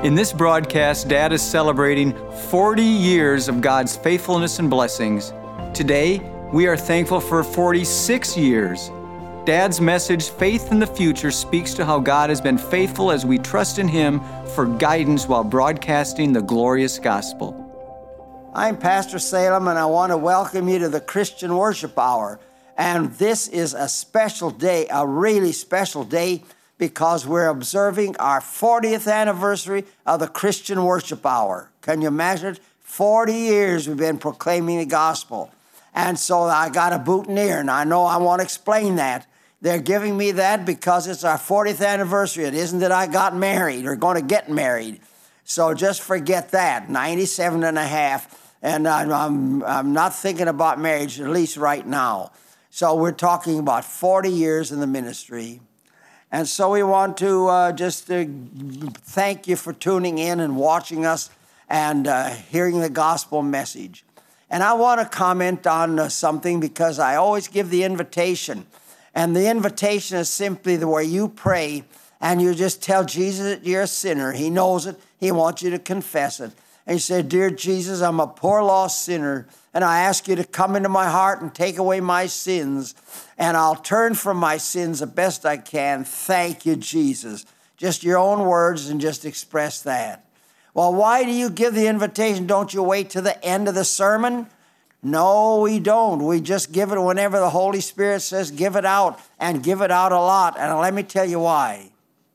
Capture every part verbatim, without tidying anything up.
In this broadcast, Dad is celebrating forty years of God's faithfulness and blessings. Today, we are thankful for forty-six years. Dad's message, Faith in the Future, speaks to how God has been faithful as we trust in Him for guidance while broadcasting the glorious gospel. I'm Pastor Salem, and I want to welcome you to the Christian Worship Hour. And this is a special day, a really special day, because we're observing our fortieth anniversary of the Christian Worship Hour. Can you imagine it? forty years we've been proclaiming the gospel. And so I got a boutonniere, and I know I want to explain that. They're giving me that because it's our fortieth anniversary. It isn't that I got married or going to get married. So just forget that, ninety-seven and a half. And I'm, I'm, I'm not thinking about marriage, at least right now. So we're talking about forty years in the ministry. And so we want to uh, just uh, thank you for tuning in and watching us and uh, hearing the gospel message. And I want to comment on uh, something because I always give the invitation. And the invitation is simply the way you pray and you just tell Jesus that you're a sinner. He knows it. He wants you to confess it. And you say, "Dear Jesus, I'm a poor lost sinner, and I ask you to come into my heart and take away my sins, and I'll turn from my sins the best I can. Thank you, Jesus." Just your own words and just express that. Well, why do you give the invitation? Don't you wait to the end of the sermon? No, we don't. We just give it whenever the Holy Spirit says give it out, and give it out a lot. And let me tell you why.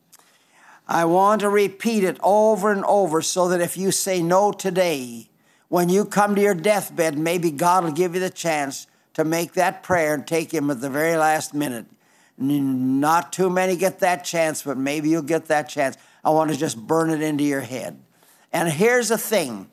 I want to repeat it over and over so that if you say no today, when you come to your deathbed, maybe God will give you the chance to make that prayer and take Him at the very last minute. Not too many get that chance, but maybe you'll get that chance. I want to just burn it into your head. And here's the thing.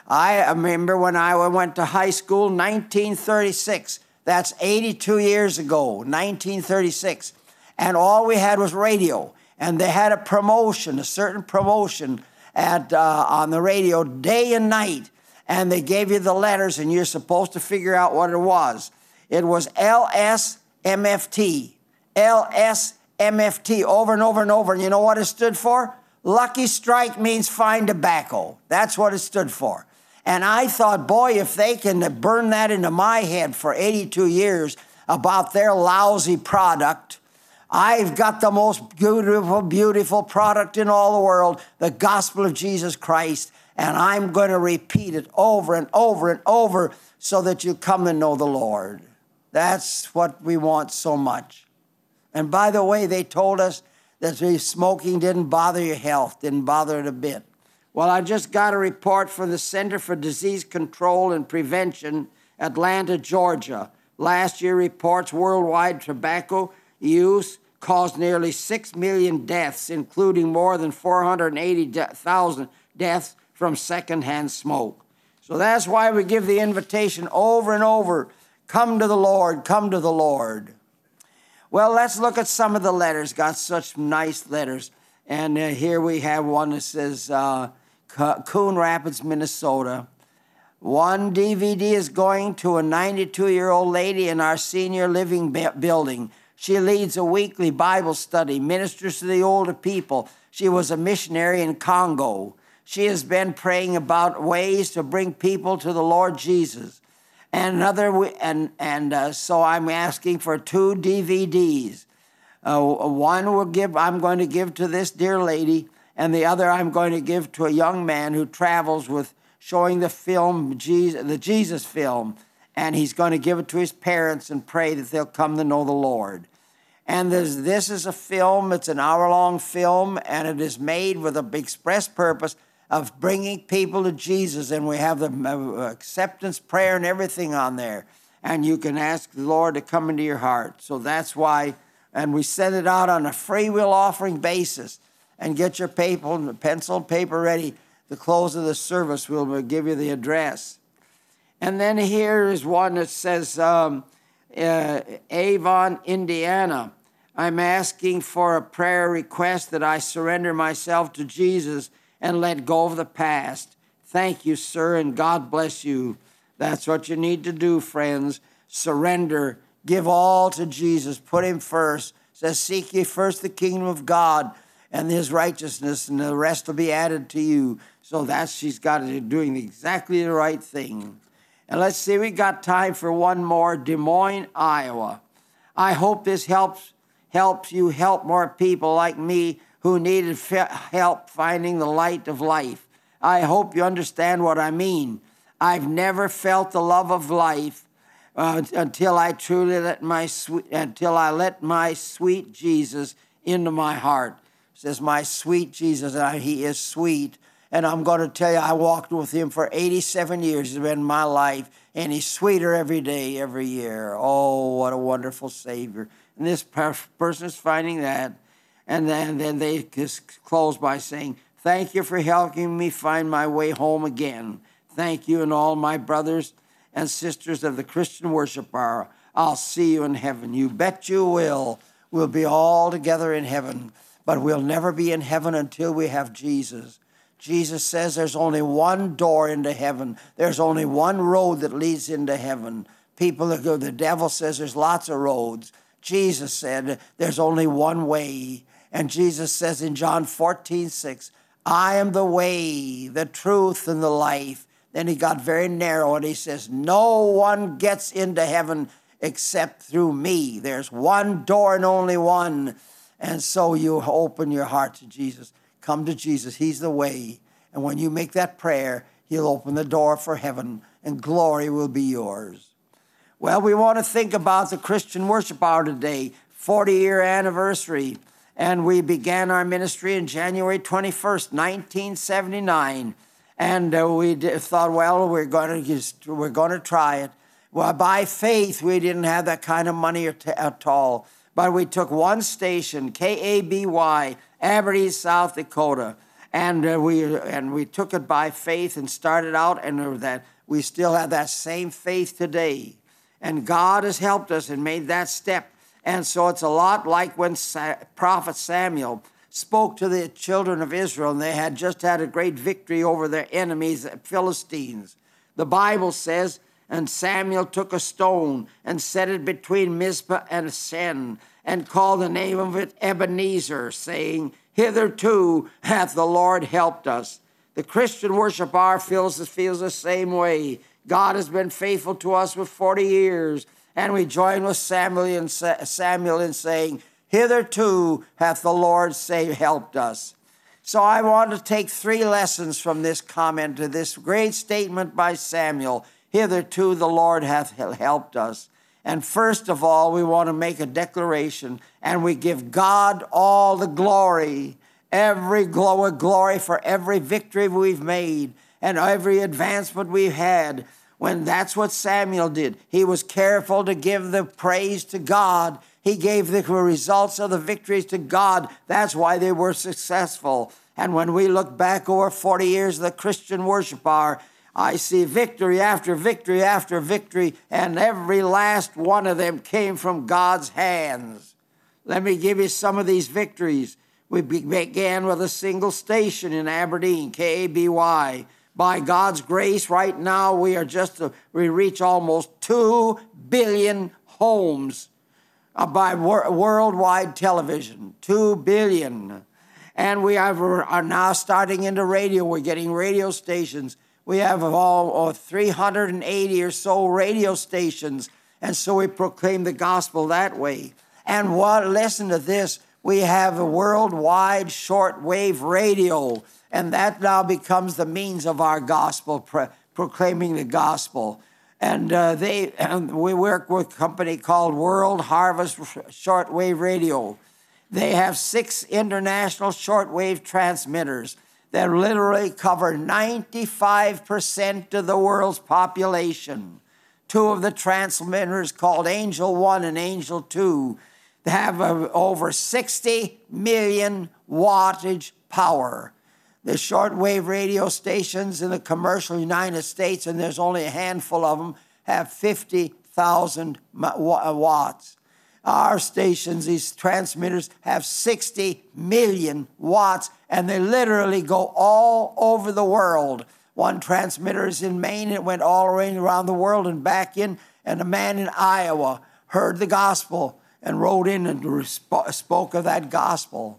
I remember when I went to high school, nineteen thirty-six. That's eighty-two years ago, nineteen thirty-six. And all we had was radio. And they had a promotion, a certain promotion at uh, on the radio day and night. And they gave you the letters, and you're supposed to figure out what it was. It was L S M F T. L S M F T, over and over and over. And you know what it stood for? Lucky Strike means fine tobacco. That's what it stood for. And I thought, boy, if they can burn that into my head for eighty-two years about their lousy product, I've got the most beautiful, beautiful product in all the world, the gospel of Jesus Christ, and I'm going to repeat it over and over and over so that you come to know the Lord. That's what we want so much. And by the way, they told us that smoking didn't bother your health, didn't bother it a bit. Well, I just got a report from the Center for Disease Control and Prevention, Atlanta, Georgia. Last year reports worldwide tobacco use caused nearly six million deaths, including more than four hundred eighty thousand deaths from secondhand smoke. So that's why we give the invitation over and over, come to the Lord, come to the Lord. Well, let's look at some of the letters. Got such nice letters. And uh, here we have one that says, uh, Coon Rapids, Minnesota. One D V D is going to a ninety-two-year-old lady in our senior living building. She leads a weekly Bible study, ministers to the older people. She was a missionary in Congo. She has been praying about ways to bring people to the Lord Jesus. And another, and and uh, so I'm asking for two D V Ds. Uh, one will give. I'm going to give to this dear lady, and the other I'm going to give to a young man who travels with showing the film, Jesus, the Jesus film. And he's going to give it to his parents and pray that they'll come to know the Lord. And this is a film, it's an hour-long film, and it is made with an express purpose of bringing people to Jesus. And we have the acceptance prayer and everything on there. And you can ask the Lord to come into your heart. So that's why, and we send it out on a free will offering basis. And get your paper, pencil and paper ready. The close of the service will give you the address. And then here is one that says, um, uh, Avon, Indiana. I'm asking for a prayer request that I surrender myself to Jesus and let go of the past. Thank you, sir, and God bless you. That's what you need to do, friends. Surrender. Give all to Jesus. Put Him first. It says, seek ye first the kingdom of God and his righteousness, and the rest will be added to you. So that's, she's got it, doing exactly the right thing. And let's see, we got time for one more. Des Moines, Iowa. I hope this helps helps you help more people like me who needed help finding the light of life. I hope you understand what I mean. I've never felt the love of life uh, until I truly let my sweet until I let my sweet Jesus into my heart. It says, my sweet Jesus, and he is sweet. And I'm going to tell you, I walked with him for eighty-seven years. It's been my life, and he's sweeter every day, every year. Oh, what a wonderful Savior. And this person is finding that. And then, then they just close by saying, thank you for helping me find my way home again. Thank you and all my brothers and sisters of the Christian Worship Hour. I'll see you in heaven. You bet you will. We'll be all together in heaven. But we'll never be in heaven until we have Jesus. Jesus says there's only one door into heaven. There's only one road that leads into heaven. People that go, the devil says there's lots of roads. Jesus said there's only one way. And Jesus says in John fourteen six, I am the way, the truth, and the life. Then he got very narrow and he says, no one gets into heaven except through me. There's one door and only one. And so you open your heart to Jesus. Come to Jesus. He's the way. And when you make that prayer, he'll open the door for heaven and glory will be yours. Well, we want to think about the Christian Worship Hour today, forty-year anniversary. And we began our ministry in January twenty-first, nineteen seventy-nine. And uh, we did, thought, well, we're going to just, we're going to try it. Well, by faith, we didn't have that kind of money at, at all. But we took one station, K A B Y, Aberdeen, South Dakota, and uh, we and we took it by faith and started out, and that we still have that same faith today. And God has helped us and made that step. And so it's a lot like when Sa- Prophet Samuel spoke to the children of Israel, and they had just had a great victory over their enemies, the Philistines. The Bible says, and Samuel took a stone and set it between Mizpah and Shen, and called the name of it Ebenezer, saying, hitherto hath the Lord helped us. The Christian Worship Hour feels, feels the same way. God has been faithful to us for forty years, and we join with Samuel in, Samuel in saying, hitherto hath the Lord say, helped us. So I want to take three lessons from this comment to this great statement by Samuel. Hitherto the Lord hath helped us. And first of all, we want to make a declaration, and we give God all the glory, every glory for every victory we've made and every advancement we've had. When that's what Samuel did. He was careful to give the praise to God. He gave the results of the victories to God. That's why they were successful. And when we look back over forty years of the Christian Worship Hour, I see victory after victory after victory, and every last one of them came from God's hands. Let me give you some of these victories. We began with a single station in Aberdeen, K A B Y. By God's grace, right now, we are just, uh, we reach almost two billion homes uh, by wor- worldwide television, two billion. And we have, are now starting into radio. We're getting radio stations. We have all oh, three hundred eighty or so radio stations. And so we proclaim the gospel that way. And what, listen to this, we have a worldwide shortwave radio. And that now becomes the means of our gospel, pro- proclaiming the gospel. And uh, they, and we work with a company called World Harvest Shortwave Radio. They have six international shortwave transmitters that literally cover ninety-five percent of the world's population. Two of the transmitters called Angel One and Angel Two have uh, over sixty million wattage power. The shortwave radio stations in the commercial United States, and there's only a handful of them, have fifty thousand watts. Our stations, these transmitters, have sixty million watts, and they literally go all over the world. One transmitter is in Maine. It went all around the world and back in, and a man in Iowa heard the gospel and wrote in and spoke of that gospel.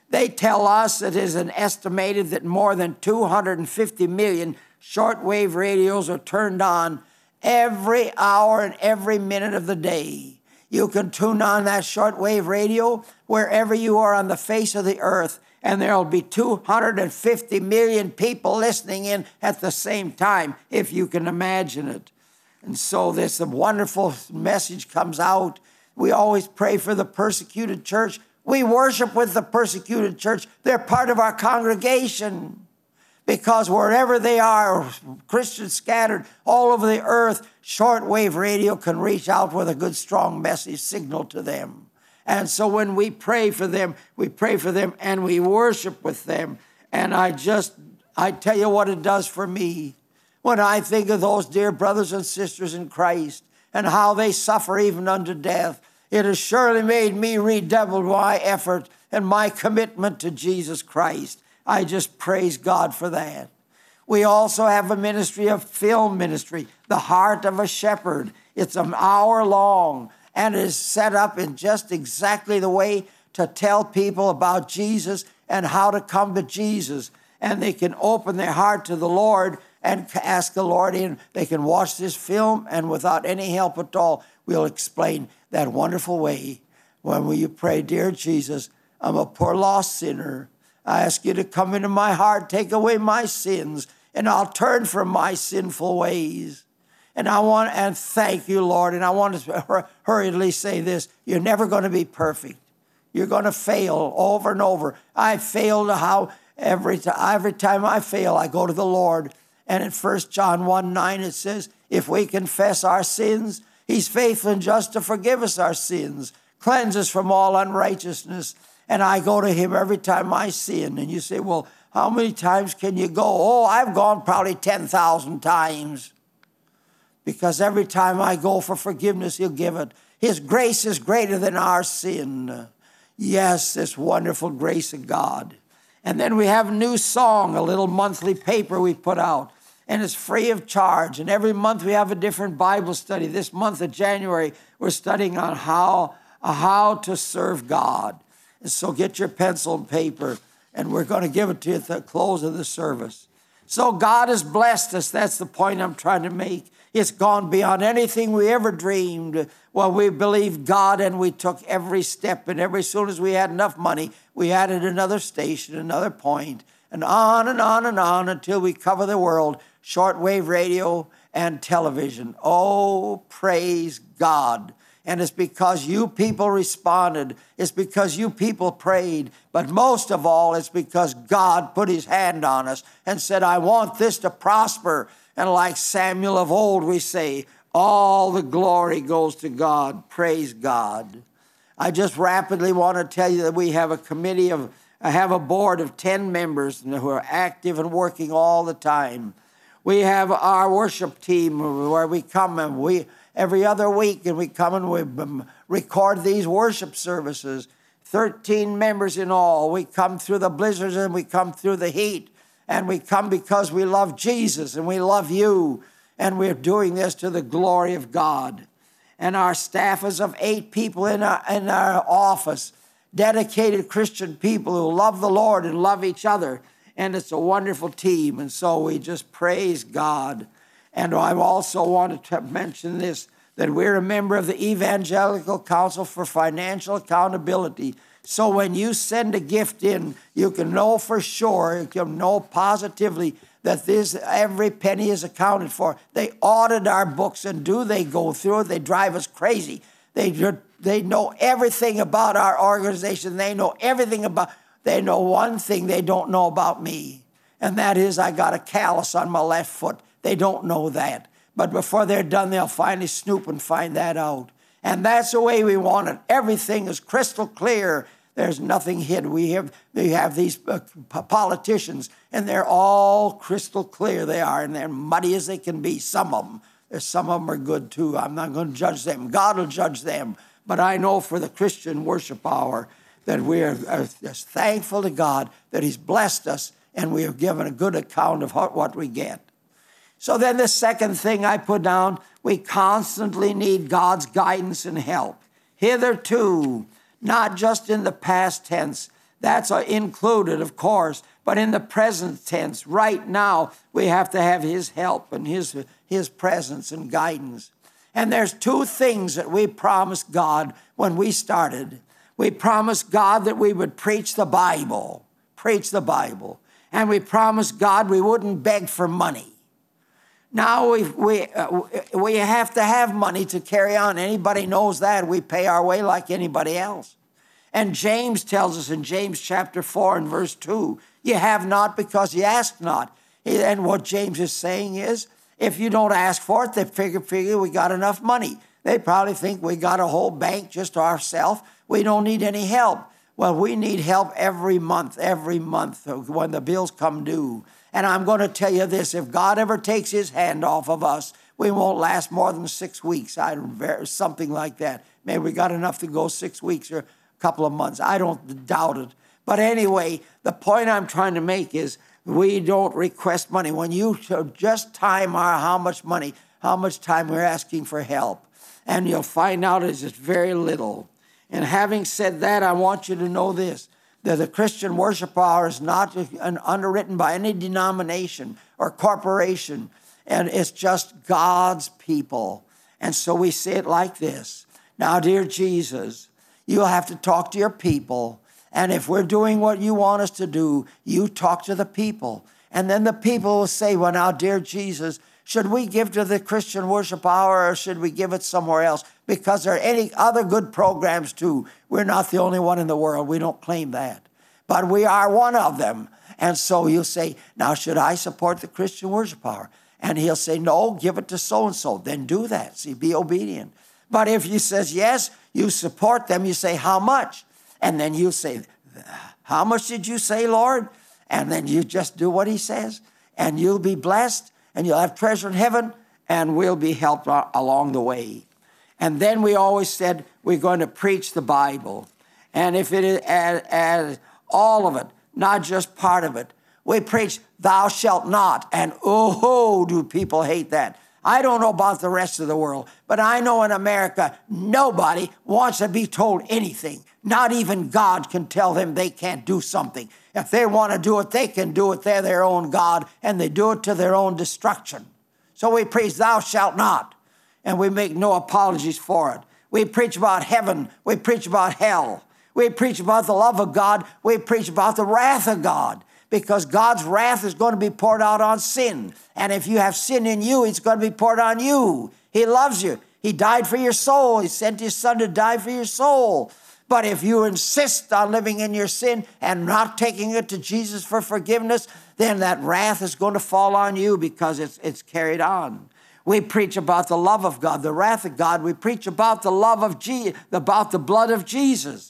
They tell us it is an estimated that more than two hundred fifty million shortwave radios are turned on every hour and every minute of the day. You can tune on that shortwave radio wherever you are on the face of the earth, and there will be two hundred fifty million people listening in at the same time, if you can imagine it. And so this wonderful message comes out. We always pray for the persecuted church. We worship with the persecuted church. They're part of our congregation. Because wherever they are, Christians scattered all over the earth, shortwave radio can reach out with a good, strong message signal to them. And so when we pray for them, we pray for them and we worship with them. And I just, I tell you what it does for me. When I think of those dear brothers and sisters in Christ and how they suffer even unto death, it has surely made me redouble my effort and my commitment to Jesus Christ. I just praise God for that. We also have a ministry of film ministry, The Heart of a Shepherd. It's an hour long and is set up in just exactly the way to tell people about Jesus and how to come to Jesus. And they can open their heart to the Lord and ask the Lord in. They can watch this film, and without any help at all, we'll explain that wonderful way. When will you pray, dear Jesus, I'm a poor lost sinner. I ask you to come into my heart, take away my sins, and I'll turn from my sinful ways. And I want and thank you, Lord. And I want to hurriedly say this. You're never going to be perfect. You're going to fail over and over. I failed how every, every time I fail, I go to the Lord. And in First John one nine, it says, if we confess our sins, he's faithful and just to forgive us our sins, cleanse us from all unrighteousness. And I go to him every time I sin. And you say, well, how many times can you go? Oh, I've gone probably ten thousand times. Because every time I go for forgiveness, he'll give it. His grace is greater than our sin. Yes, this wonderful grace of God. And then we have a new song, a little monthly paper we put out. And it's free of charge. And every month we have a different Bible study. This month of January, we're studying on how, how to serve God. And so get your pencil and paper, and we're going to give it to you at the close of the service. So God has blessed us. That's the point I'm trying to make. It's gone beyond anything we ever dreamed. Well, we believed God, and we took every step, and every soon as we had enough money, we added another station, another point, and on and on and on until we cover the world, shortwave radio and television. Oh, praise God. And it's because you people responded. It's because you people prayed. But most of all, it's because God put his hand on us and said, I want this to prosper. And like Samuel of old, we say, all the glory goes to God. Praise God. I just rapidly want to tell you that we have a committee of, I have a board of ten members who are active and working all the time. We have our worship team where we come and we, every other week, and we come and we record these worship services. thirteen members in all. We come through the blizzards and we come through the heat. And we come because we love Jesus and we love you. And we're doing this to the glory of God. And our staff is of eight people in our, in our office, dedicated Christian people who love the Lord and love each other. And it's a wonderful team. And so we just praise God. And I also wanted to mention this, that we're a member of the Evangelical Council for Financial Accountability. So when you send a gift in, you can know for sure, you can know positively that this every penny is accounted for. They audit our books, and do they go through it? They drive us crazy. They, they know everything about our organization. They know everything about, they know one thing they don't know about me, and that is I got a callus on my left foot. They don't know that. But before they're done, they'll finally snoop and find that out. And that's the way we want it. Everything is crystal clear. There's nothing hidden. We have, we have these uh, politicians, and they're all crystal clear. They are, and they're muddy as they can be, some of them. There's some of them are good, too. I'm not going to judge them. God will judge them. But I know for the Christian worship hour that we are, are just thankful to God that he's blessed us, and we have given a good account of what we get. So then the second thing I put down, we constantly need God's guidance and help. Hitherto, not just in the past tense, That's included, of course, but in the present tense, right now, we have to have his help and his, his presence and guidance. And there's two things that we promised God when we started. We promised God that we would preach the Bible, preach the Bible. And we promised God we wouldn't beg for money. Now we we uh, we have to have money to carry on. Anybody knows that. We pay our way like anybody else. And James tells us in James chapter four and verse two, you have not because you ask not. And what James is saying is, if you don't ask for it, they figure, figure we got enough money. They probably think we got a whole bank just to ourselves. We don't need any help. Well, we need help every month, every month when the bills come due. And I'm going to tell you this, if God ever takes his hand off of us, we won't last more than six weeks, I don't, something like that. Maybe we got enough to go six weeks or a couple of months. I don't doubt it. But anyway, the point I'm trying to make is we don't request money. When you just time our how much money, how much time we're asking for help, and you'll find out it's just very little. And having said that, I want you to know this, that the Christian Worship Hour is not underwritten by any denomination or corporation, and it's just God's people. And so we say it like this. Now, dear Jesus, you'll have to talk to your people, and if we're doing what you want us to do, you talk to the people. And then the people will say, well, now, dear Jesus, should we give to the Christian Worship Hour or should we give it somewhere else? Because there are any other good programs too. We're not the only one in the world. We don't claim that. But we are one of them. And so you'll say, now should I support the Christian Worship Hour? And he'll say, no, give it to so-and-so. Then do that. See, be obedient. But if he says yes, you support them. You say, how much? And then you say, how much did you say, Lord? And then you just do what he says. And you'll be blessed. And you'll have treasure in heaven, and we'll be helped along the way. And then we always said we're going to preach the Bible. And if it is as, as all of it, not just part of it, we preach, thou shalt not. And oh, do people hate that. I don't know about the rest of the world, but I know in America, nobody wants to be told anything. Not even God can tell them they can't do something. If they want to do it, they can do it. They're their own God, and they do it to their own destruction. So we preach, thou shalt not, and we make no apologies for it. We preach about heaven. We preach about hell. We preach about the love of God. We preach about the wrath of God, because God's wrath is going to be poured out on sin. And if you have sin in you, it's going to be poured on you. He loves you. He died for your soul. He sent his son to die for your soul. But if you insist on living in your sin and not taking it to Jesus for forgiveness, then that wrath is going to fall on you because it's, it's carried on. We preach about the love of God, the wrath of God. We preach about the love of Jesus, about the blood of Jesus.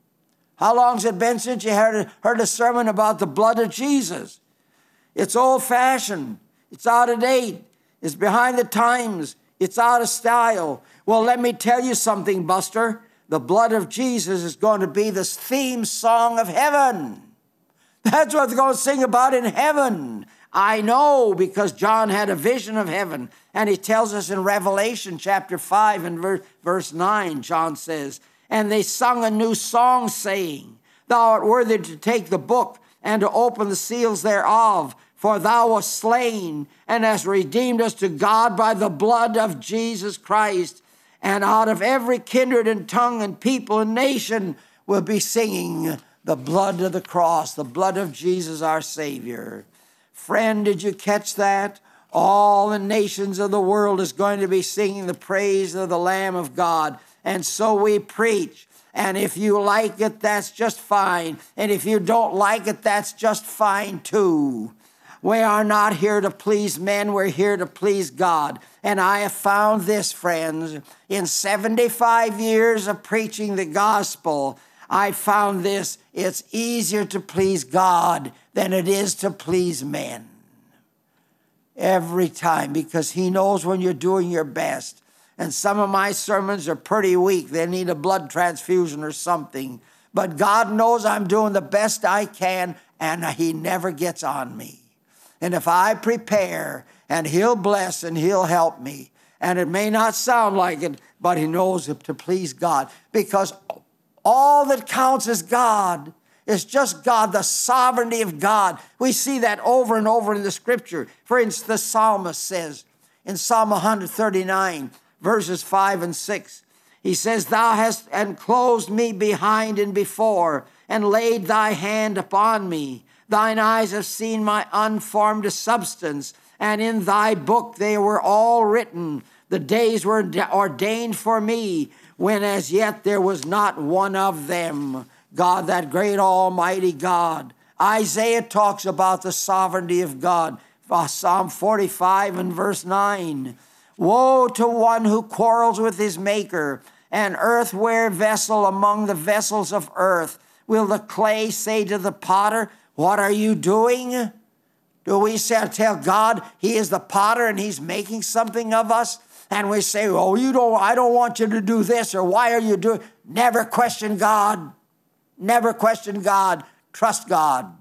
How long has it been since you heard, heard a sermon about the blood of Jesus? It's old-fashioned. It's out of date. It's behind the times. It's out of style. Well, let me tell you something, Buster. The blood of Jesus is going to be the theme song of heaven. That's what they're going to sing about in heaven. I know, because John had a vision of heaven. And he tells us in Revelation chapter five and verse, verse nine, John says, and they sung a new song saying, thou art worthy to take the book and to open the seals thereof. For thou wast slain and hast redeemed us to God by the blood of Jesus Christ. And out of every kindred and tongue and people and nation will be singing the blood of the cross, the blood of Jesus our Savior. Friend, did you catch that? All the nations of the world is going to be singing the praise of the Lamb of God. And so we preach. And if you like it, that's just fine. And if you don't like it, that's just fine too. We are not here to please men. We're here to please God. And I have found this, friends, in seventy-five years of preaching the gospel, I found this: it's easier to please God than it is to please men. Every time, because he knows when you're doing your best. And some of my sermons are pretty weak. They need a blood transfusion or something. But God knows I'm doing the best I can, and he never gets on me. And if I prepare, and he'll bless and he'll help me. And it may not sound like it, but he knows it to please God. Because all that counts is God. It's just God, the sovereignty of God. We see that over and over in the scripture. For instance, the psalmist says in Psalm one thirty-nine, verses five and six, he says, Thou hast enclosed me behind and before, and laid thy hand upon me. Thine eyes have seen my unformed substance, and in thy book they were all written. The days were ordained for me, when as yet there was not one of them. God, that great almighty God. Isaiah talks about the sovereignty of God. Psalm forty-five and verse nine. Woe to one who quarrels with his maker, an earthware vessel among the vessels of earth. Will the clay say to the potter, What are you doing? Do we say, tell God he is the potter and he's making something of us? And we say, oh, you don't, I don't want you to do this, or why are you doing? Never question God. Never question God. Trust God.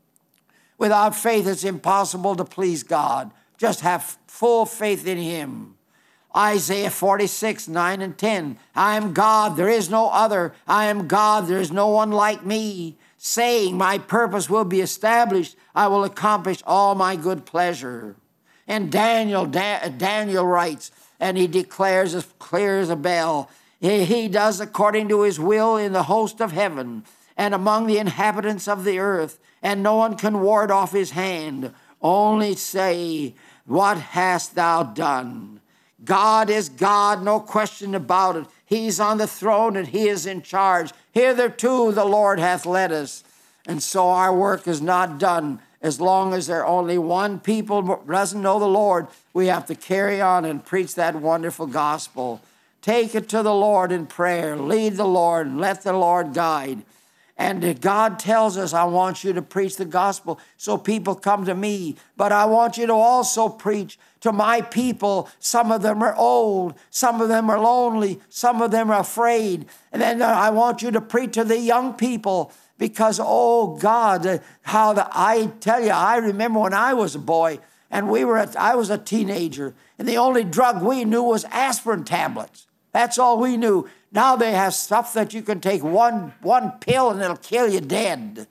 Without faith, it's impossible to please God. Just have full faith in him. Isaiah forty-six, nine and ten. I am God, there is no other. I am God, there is no one like me. Saying, my purpose will be established. I will accomplish all my good pleasure. And Daniel, da- Daniel writes, and he declares as clear as a bell, he, he does according to his will in the host of heaven and among the inhabitants of the earth, and no one can ward off his hand. Only say, what hast thou done? God is God, no question about it. He's on the throne and he is in charge. Hitherto the Lord hath led us. And so our work is not done. As long as there only one people doesn't know the Lord, we have to carry on and preach that wonderful gospel. Take it to the Lord in prayer. Lead the Lord and let the Lord guide. And God tells us, I want you to preach the gospel so people come to me. But I want you to also preach to my people. Some of them are old. Some of them are lonely. Some of them are afraid. And then I want you to preach to the young people. Because, oh God, how the, I tell you, I remember when I was a boy and we were, at, I was a teenager. And the only drug we knew was aspirin tablets. That's all we knew. Now they have stuff that you can take one, one pill and it'll kill you dead.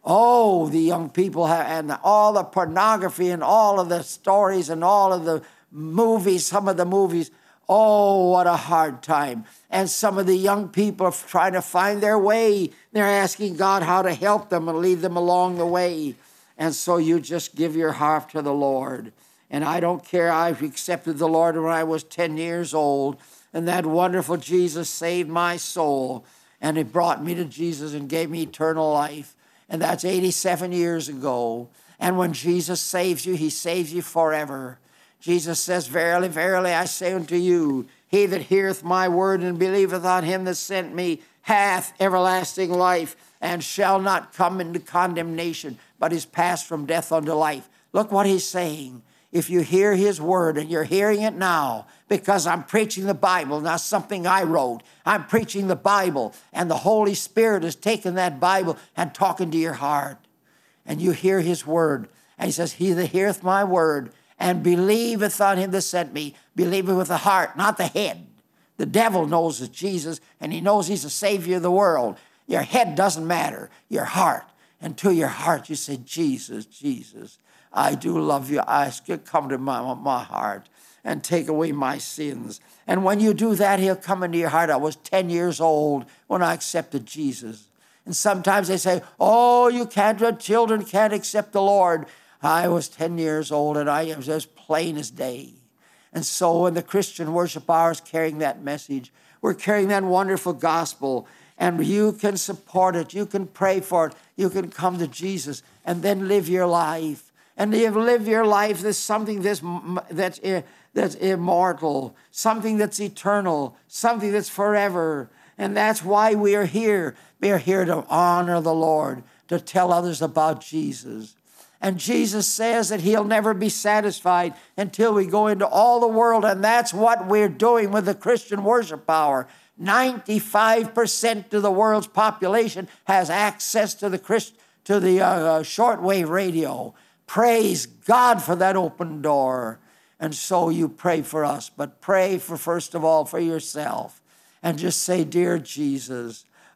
Oh, the young people have, and all the pornography and all of the stories and all of the movies, some of the movies. Oh, what a hard time. And some of the young people are trying to find their way. They're asking God how to help them and lead them along the way. And so you just give your heart to the Lord. And I don't care, I accepted the Lord when I was ten years old. And that wonderful Jesus saved my soul. And it brought me to Jesus and gave me eternal life. And that's eighty-seven years ago. And when Jesus saves you, he saves you forever. Jesus says, verily, verily, I say unto you, he that heareth my word and believeth on him that sent me hath everlasting life, and shall not come into condemnation, but is passed from death unto life. Look what he's saying. If you hear his word, and you're hearing it now, because I'm preaching the Bible, not something I wrote. I'm preaching the Bible, and the Holy Spirit has taken that Bible and talking to your heart. And you hear his word. And he says, he that heareth my word and believeth on him that sent me, believeth with the heart, not the head. The devil knows it's Jesus, and he knows he's the Savior of the world. Your head doesn't matter, your heart. And to your heart you say, Jesus, Jesus, I do love you. I ask you to come to my, my heart and take away my sins. And when you do that, he'll come into your heart. I was ten years old when I accepted Jesus. And sometimes they say, oh, you can't, children can't accept the Lord. I was ten years old and I was as plain as day. And so when the Christian worship hour is carrying that message, we're carrying that wonderful gospel, and you can support it. You can pray for it. You can come to Jesus and then live your life. And if you live your life, there's something that's, that's, that's immortal, something that's eternal, something that's forever. And that's why we are here. We are here to honor the Lord, to tell others about Jesus. And Jesus says that he'll never be satisfied until we go into all the world. And that's what we're doing with the Christian worship hour. ninety-five percent of the world's population has access to the Christ, to the uh, shortwave radio. Praise God for that open door. And so you pray for us, but pray for, first of all, for yourself. And just say, dear Jesus,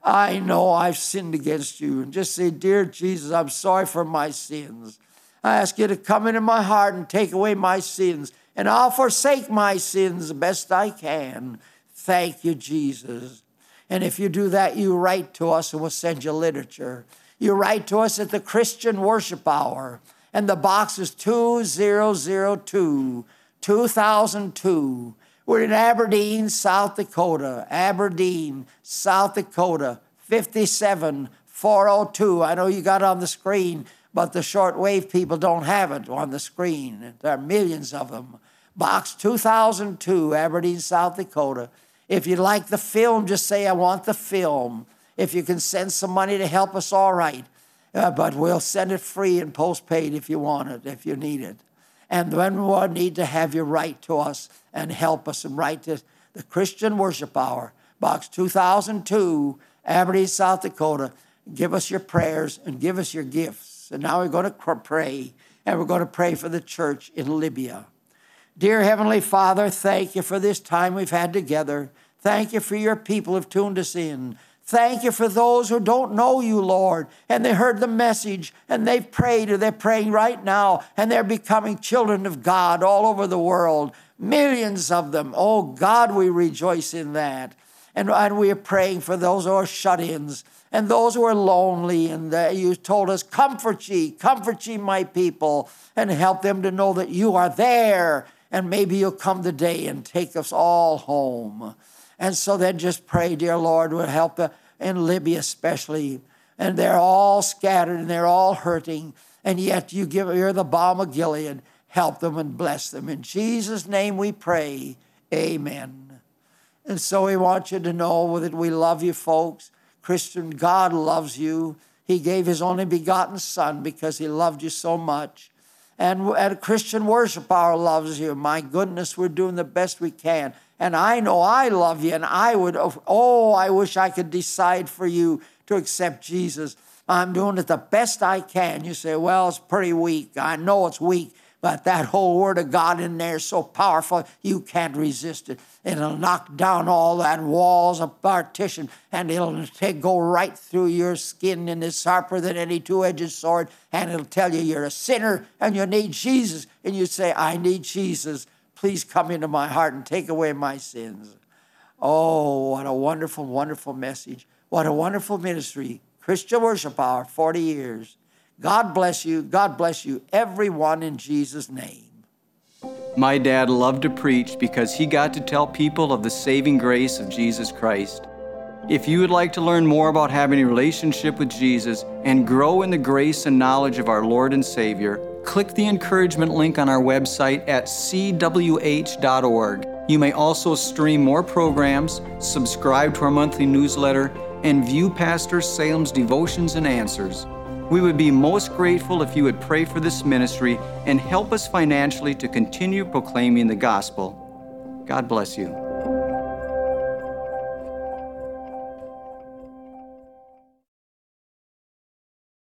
I know I've sinned against you. And just say, dear Jesus, I'm sorry for my sins. I ask you to come into my heart and take away my sins. And I'll forsake my sins the best I can. Thank you, Jesus. And if you do that, you write to us and we'll send you literature. You write to us at the Christian Worship Hour. And the box is two thousand two, two thousand two. We're in Aberdeen, South Dakota. Aberdeen, South Dakota, fifty-seven four oh two. I know you got it on the screen, but the shortwave people don't have it on the screen. There are millions of them. Box two thousand two, Aberdeen, South Dakota. If you'd like the film, just say, I want the film. If you can send some money to help us, all right. Uh, but we'll send it free and postpaid if you want it, if you need it. And then we'll need to have you write to us and help us and write to the Christian Worship Hour, Box two thousand two, Aberdeen, South Dakota. Give us your prayers and give us your gifts. And now we're going to pray, and we're going to pray for the church in Libya. Dear Heavenly Father, thank you for this time we've had together. Thank you for your people who've tuned us in. Thank you for those who don't know you, Lord, and they heard the message, and they've prayed, or they're praying right now, and they're becoming children of God all over the world. Millions of them. Oh, God, we rejoice in that. And, and we are praying for those who are shut-ins and those who are lonely. And uh, you told us, comfort ye, comfort ye, my people, and help them to know that you are there. And maybe you'll come today and take us all home. And so then just pray, dear Lord, will help the, in Libya especially. And they're all scattered and they're all hurting. And yet you give, you're the balm of Gilead. Help them and bless them. In Jesus' name we pray. Amen. And so we want you to know that we love you, folks. Christian, God loves you. He gave his only begotten Son because he loved you so much. And at a Christian Worship Hour loves you. My goodness, we're doing the best we can. And I know I love you, and I would, oh, I wish I could decide for you to accept Jesus. I'm doing it the best I can. You say, well, it's pretty weak. I know it's weak, but that whole Word of God in there is so powerful, you can't resist it. It'll knock down all that walls of partition, and it'll take, go right through your skin, and it's sharper than any two-edged sword, and it'll tell you you're a sinner, and you need Jesus. And you say, I need Jesus. Please come into my heart and take away my sins. Oh, what a wonderful, wonderful message. What a wonderful ministry. Christian Worship Hour, forty years. God bless you. God bless you, everyone, in Jesus' name. My dad loved to preach because he got to tell people of the saving grace of Jesus Christ. If you would like to learn more about having a relationship with Jesus and grow in the grace and knowledge of our Lord and Savior, click the encouragement link on our website at c w h dot org. You may also stream more programs, subscribe to our monthly newsletter, and view Pastor Salem's devotions and answers. We would be most grateful if you would pray for this ministry and help us financially to continue proclaiming the gospel. God bless you.